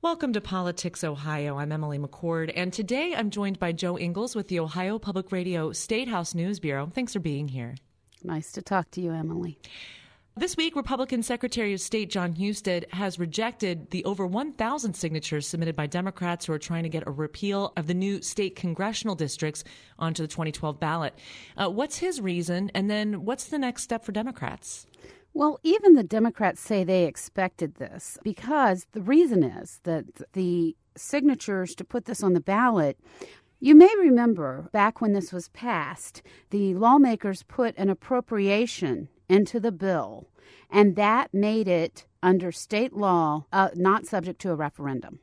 Welcome to Politics Ohio. I'm Emily McCord, and today I'm joined by Joe Ingles with the Ohio Public Radio State House News Bureau. Thanks for being here. Nice to talk to you, Emily. This week, Republican Secretary of State Jon Husted has rejected the over 1,000 signatures submitted by Democrats who are trying to get a repeal of the new state congressional districts onto the 2012 ballot. What's his reason, and then what's the next step for Democrats? Well, even the Democrats say they expected this because the reason is that the signatures to put this on the ballot, you may remember back when this was passed, the lawmakers put an appropriation into the bill, and that made it, under state law, not subject to a referendum.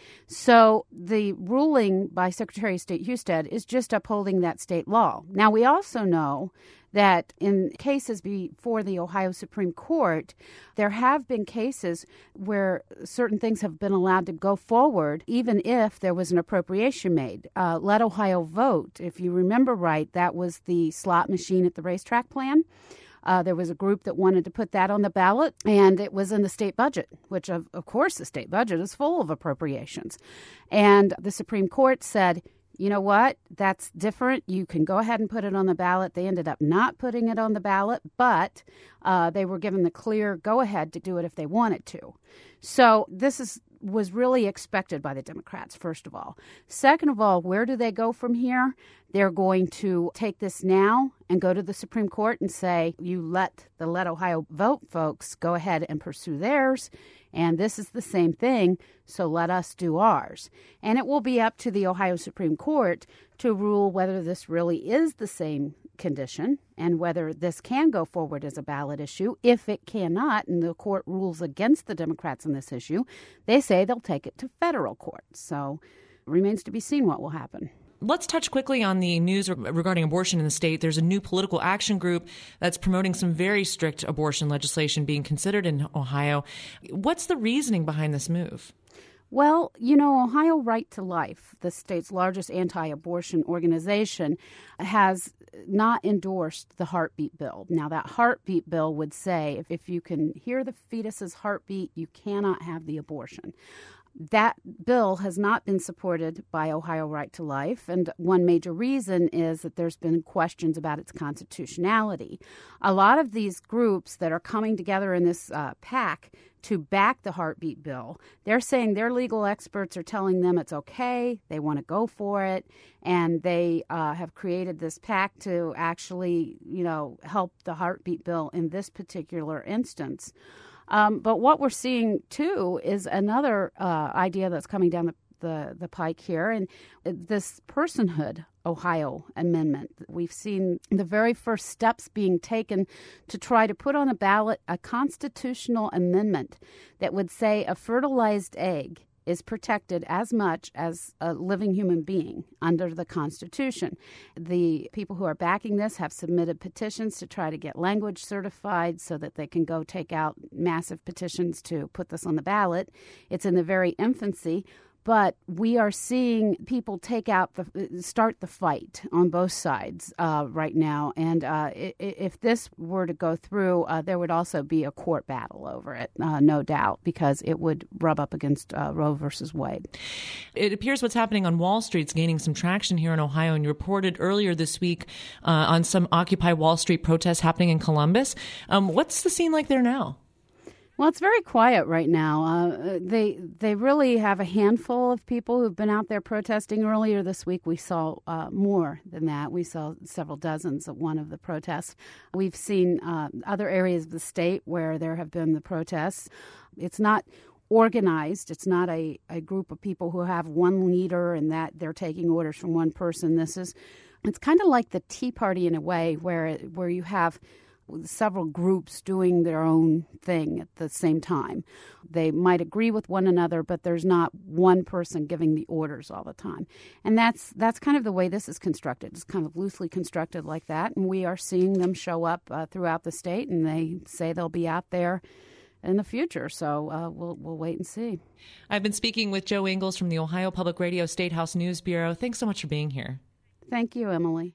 So the ruling by Secretary of State Husted is just upholding that state law. Now, we also know that in cases before the Ohio Supreme Court, there have been cases where certain things have been allowed to go forward, even if there was an appropriation made. Let Ohio Vote, if you remember right, that was the slot machine at the racetrack plan. There was a group that wanted to put that on the ballot, and it was in the state budget, which, of course, the state budget is full of appropriations. And the Supreme Court said, you know what, that's different. You can go ahead and put it on the ballot. They ended up not putting it on the ballot, but they were given the clear go-ahead to do it if they wanted to. So this was really expected by the Democrats, first of all. Second of all, where do they go from here? They're going to take this now and go to the Supreme Court and say, you let Ohio Vote folks go ahead and pursue theirs, and this is the same thing, so let us do ours. And it will be up to the Ohio Supreme Court to rule whether this really is the same condition and whether this can go forward as a ballot issue. If it cannot, and the court rules against the Democrats on this issue, they say they'll take it to federal court. So it remains to be seen what will happen. Let's touch quickly on the news regarding abortion in the state. There's a new political action group that's promoting some very strict abortion legislation being considered in Ohio. What's the reasoning behind this move? Well, you know, Ohio Right to Life, the state's largest anti-abortion organization, has not endorsed the heartbeat bill. Now, that heartbeat bill would say if you can hear the fetus's heartbeat, you cannot have the abortion. That bill has not been supported by Ohio Right to Life, and one major reason is that there's been questions about its constitutionality. A lot of these groups that are coming together in this pack to back the heartbeat bill, they're saying their legal experts are telling them it's okay, they want to go for it, and they have created this pack to actually, help the heartbeat bill in this particular instance. But what we're seeing, too, is another idea that's coming down the pike here, and this Personhood Ohio amendment. We've seen the very first steps being taken to try to put on a ballot a constitutional amendment that would say a fertilized egg is protected as much as a living human being under the Constitution. The people who are backing this have submitted petitions to try to get language certified so that they can go take out massive petitions to put this on the ballot. It's in the very infancy, but we are seeing people start the fight on both sides right now. And if this were to go through, there would also be a court battle over it, no doubt, because it would rub up against Roe versus Wade. It appears what's happening on Wall Street is gaining some traction here in Ohio. And you reported earlier this week on some Occupy Wall Street protests happening in Columbus. What's the scene like there now? Well, it's very quiet right now. They really have a handful of people who've been out there protesting. Earlier this week, we saw more than that. We saw several dozens at one of the protests. We've seen other areas of the state where there have been the protests. It's not organized. It's not a group of people who have one leader and that they're taking orders from one person. It's kind of like the Tea Party in a way where you have several groups doing their own thing at the same time. They might agree with one another, but there's not one person giving the orders all the time. And that's kind of the way this is constructed. It's kind of loosely constructed like that, and we are seeing them show up throughout the state, and they say they'll be out there in the future. So we'll wait and see. I've been speaking with Joe Ingles from the Ohio Public Radio State House News Bureau. Thanks so much for being here. Thank you, Emily.